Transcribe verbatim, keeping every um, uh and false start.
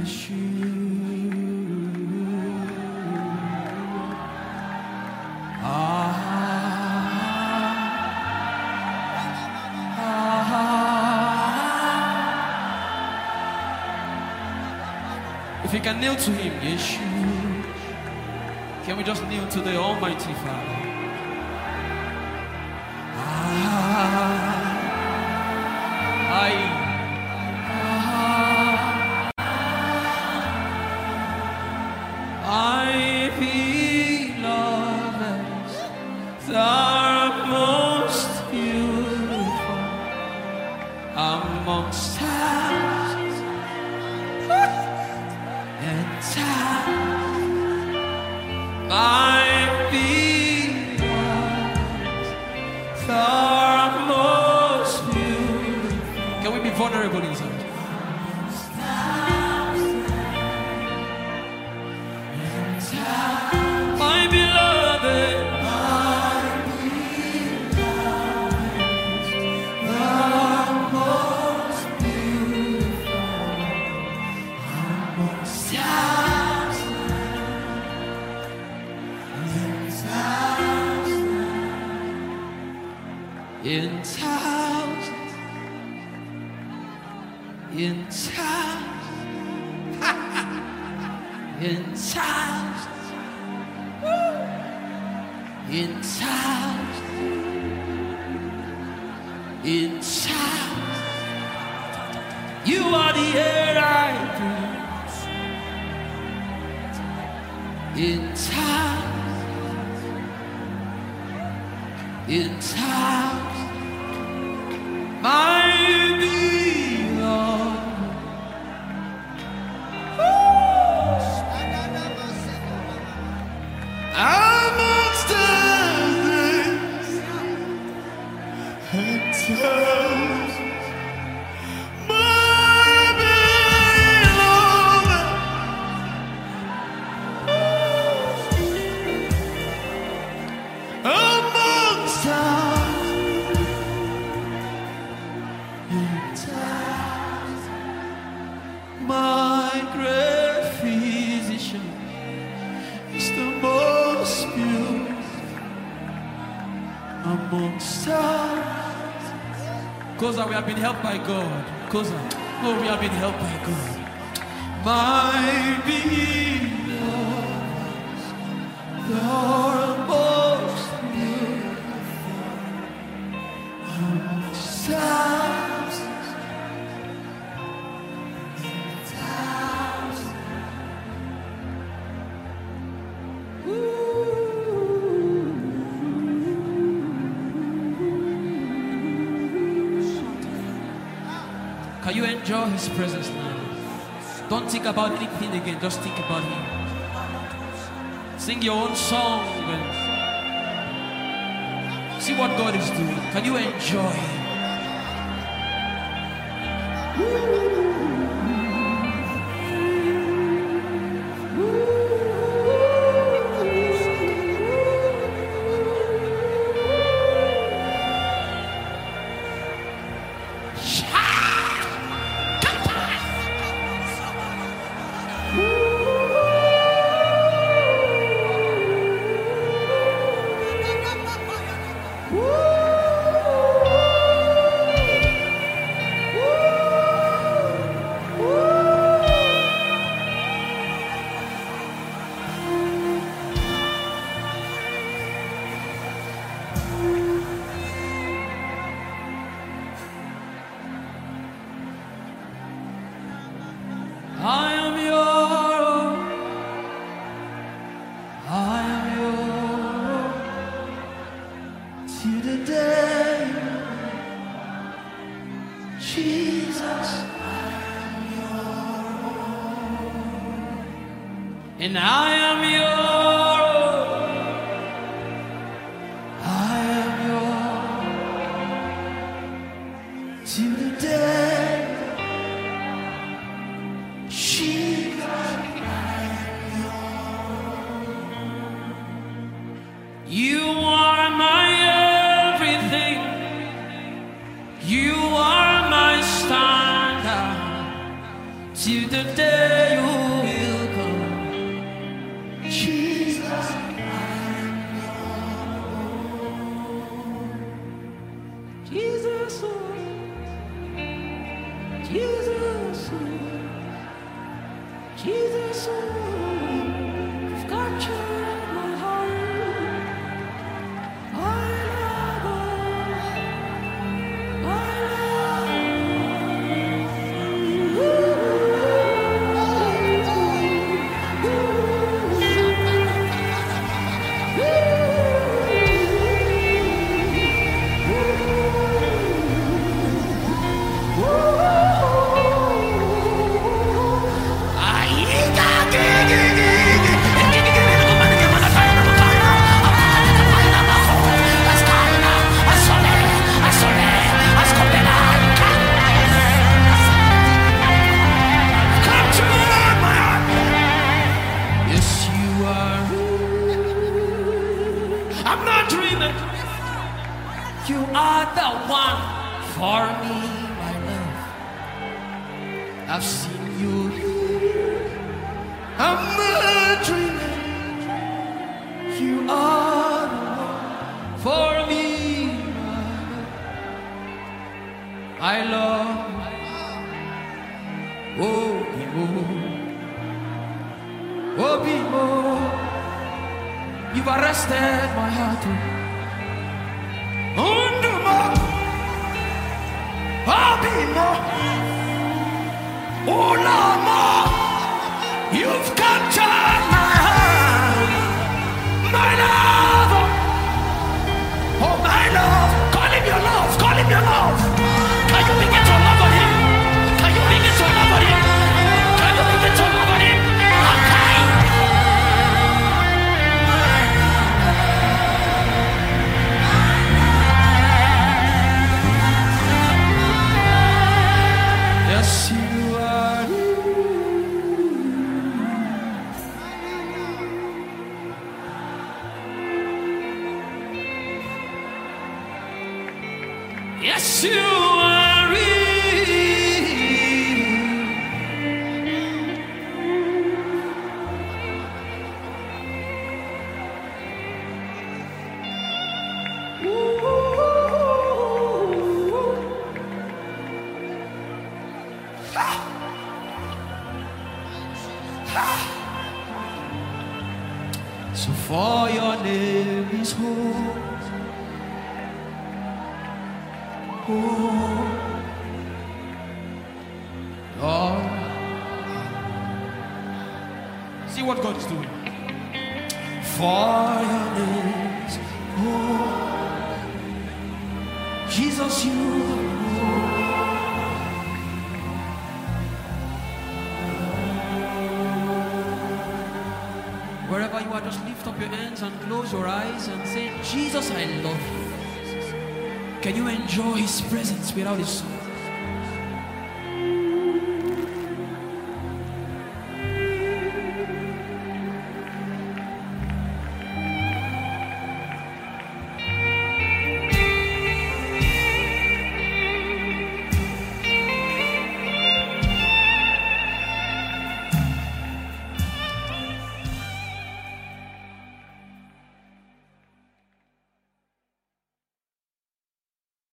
If you can kneel to him, Yeshua. Can we just kneel to the Almighty Father? Ah, I, ah, I beloved, thou most beautiful amongst thousands and thousands. My beloved, thou most beautiful. Can we be vulnerable inside? My beloved, my beloved, thou most beautiful amongst thousands and thousands, in thousands, in thousands, in thousands. In thousands, in thousands, you are the air I breathe. In thousands, in thousands, my beloved. Amongst the and thousands, my beloved, amongst thousands and thousands, my great physician is the most beautiful amongst thousands. Koza, we have been helped by God. Koza, oh, we have been helped by God. My beloved, the most beautiful amongst thousands and thousands. Can you enjoy his presence now? Don't think about anything again, just think about him. Sing your own song and see what God is doing. Can you enjoy him? I am your, I am your, till the day, Jesus, I am your, and I am your, I am your, till the day. You are my everything. You are my standard. To the the day you will come. Jesus, Jesus, oh, Jesus, oh, Jesus, oh, you've captured my heart. I love you. I I'm not dreaming. You are the one for me, my love. I've seen you. I'm not dreaming. You are the one for me, my love. I love you. Oh, Bimo. Oh, Bimo. You've arrested my heart. Oh, no more. I'll be more. Oh, no more. You've captured my heart. My love. Oh, my love. Call him your love. Call him your love. Can you begin to love on him? Can you begin to love on him? Can you begin to love on him? Okay. Yes, you are. Yes, you are real. So for your name is holy. Oh, Lord. See what God is doing. For your name is holy. Jesus, you are holy. Wherever you are, just lift up your hands and close your eyes and say, Jesus, I love you. Can you enjoy his presence without his song?